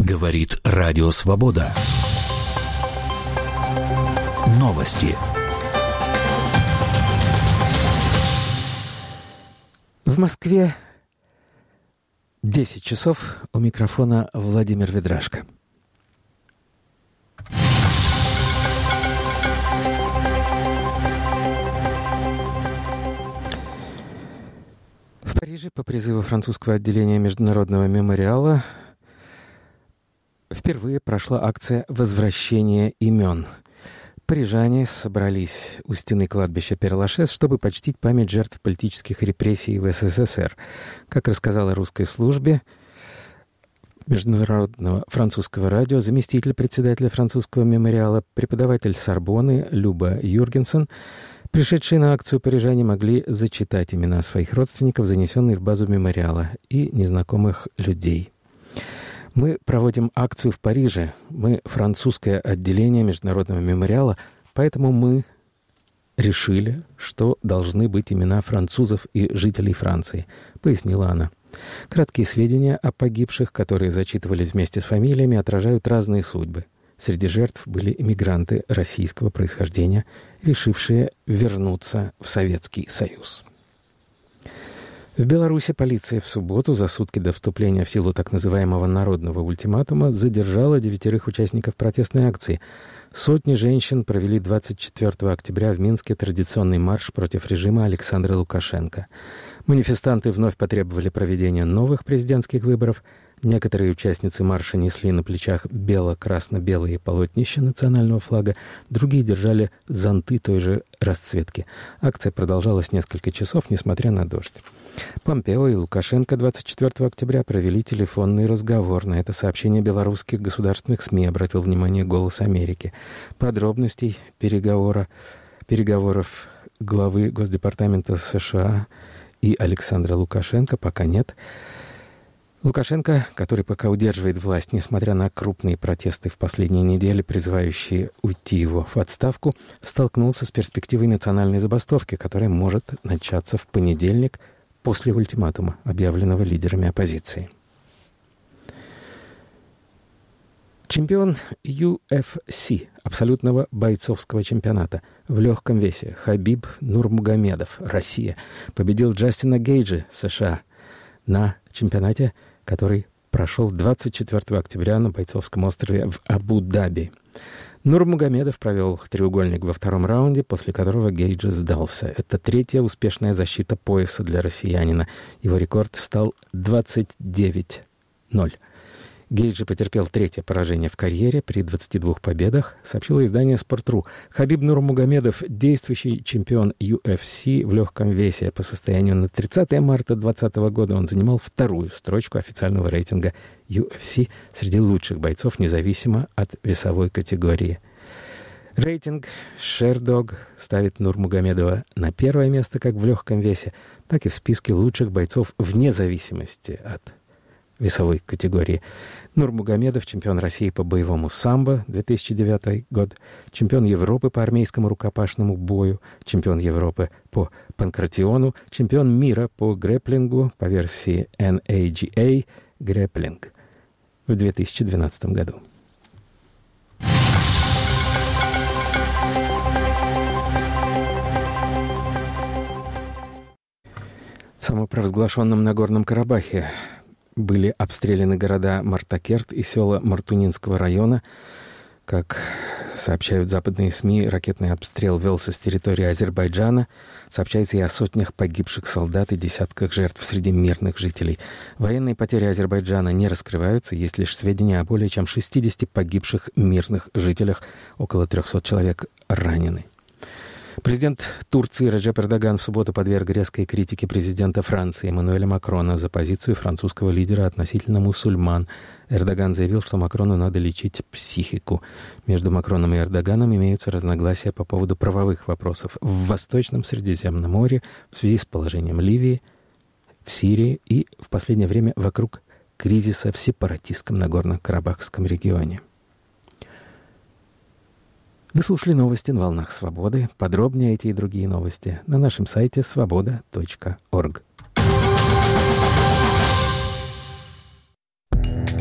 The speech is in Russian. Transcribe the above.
Говорит Радио Свобода. Новости. В Москве 10 часов. У микрофона Владимир Ведрашко. В Париже по призыву французского отделения Международного мемориала впервые прошла акция «Возвращение имен». Парижане собрались у стены кладбища Пер-Лашез, чтобы почтить память жертв политических репрессий в СССР. Как рассказала русской службе Международного французского радио заместитель председателя французского мемориала, преподаватель Сорбонны Люба Юргенсен, пришедшие на акцию парижане могли зачитать имена своих родственников, занесенные в базу мемориала, и незнакомых людей. Мы проводим акцию в Париже. Мы французское отделение Международного мемориала, поэтому мы решили, что должны быть имена французов и жителей Франции, пояснила она. Краткие сведения о погибших, которые зачитывались вместе с фамилиями, отражают разные судьбы. Среди жертв были иммигранты российского происхождения, решившие вернуться в Советский Союз. В Беларуси полиция в субботу, за сутки до вступления в силу так называемого народного ультиматума, задержала 9 участников протестной акции. Сотни женщин провели 24 октября в Минске традиционный марш против режима Александра Лукашенко. Манифестанты вновь потребовали проведения новых президентских выборов. Некоторые участницы марша несли на плечах бело-красно-белые полотнища национального флага, другие держали зонты той же расцветки. Акция продолжалась несколько часов, несмотря на дождь. Помпео и Лукашенко 24 октября провели телефонный разговор. На это сообщение белорусских государственных СМИ обратил внимание «Голос Америки». Подробностей переговоров главы Госдепартамента США и Александра Лукашенко пока нет. Лукашенко, который пока удерживает власть, несмотря на крупные протесты в последние недели, призывающие уйти его в отставку, столкнулся с перспективой национальной забастовки, которая может начаться в понедельник после ультиматума, объявленного лидерами оппозиции. Чемпион UFC, абсолютного бойцовского чемпионата в легком весе, Хабиб Нурмагомедов, Россия, победил Джастина Гейджа, США, на чемпионате, который прошел 24 октября на бойцовском острове в Абу-Даби. Нурмагомедов провел треугольник во втором раунде, после которого Гейджи сдался. Это 3-я успешная защита пояса для россиянина. Его рекорд стал 29-0. Гейджи потерпел 3-е поражение в карьере при 22 победах, сообщило издание «Спорт.ру». Хабиб Нурмагомедов — действующий чемпион UFC в легком весе. По состоянию на 30 марта 2020 года он занимал 2-ю строчку официального рейтинга UFC среди лучших бойцов, независимо от весовой категории. Рейтинг Sherdog ставит Нурмагомедова на 1-е место как в легком весе, так и в списке лучших бойцов вне зависимости от весовой категории. Нурмагомедов — чемпион России по боевому самбо 2009 год, чемпион Европы по армейскому рукопашному бою, чемпион Европы по панкратиону, чемпион мира по грэпплингу по версии NAGA грэпплинг в 2012 году. В самопровозглашенном Нагорном Карабахе были обстреляны города Мартакерт и села Мартунинского района. Как сообщают западные СМИ, ракетный обстрел велся с территории Азербайджана. Сообщается и о сотнях погибших солдат и десятках жертв среди мирных жителей. Военные потери Азербайджана не раскрываются. Есть лишь сведения о более чем 60 погибших мирных жителях. Около 300 человек ранены. Президент Турции Реджеп Эрдоган в субботу подверг резкой критике президента Франции Эммануэля Макрона за позицию французского лидера относительно мусульман. Эрдоган заявил, что Макрону надо лечить психику. Между Макроном и Эрдоганом имеются разногласия по поводу правовых вопросов в Восточном Средиземном море в связи с положением Ливии, в Сирии и в последнее время вокруг кризиса в сепаратистском Нагорно-Карабахском регионе. Вы слушали новости на волнах Свободы. Подробнее эти и другие новости на нашем сайте svoboda.org.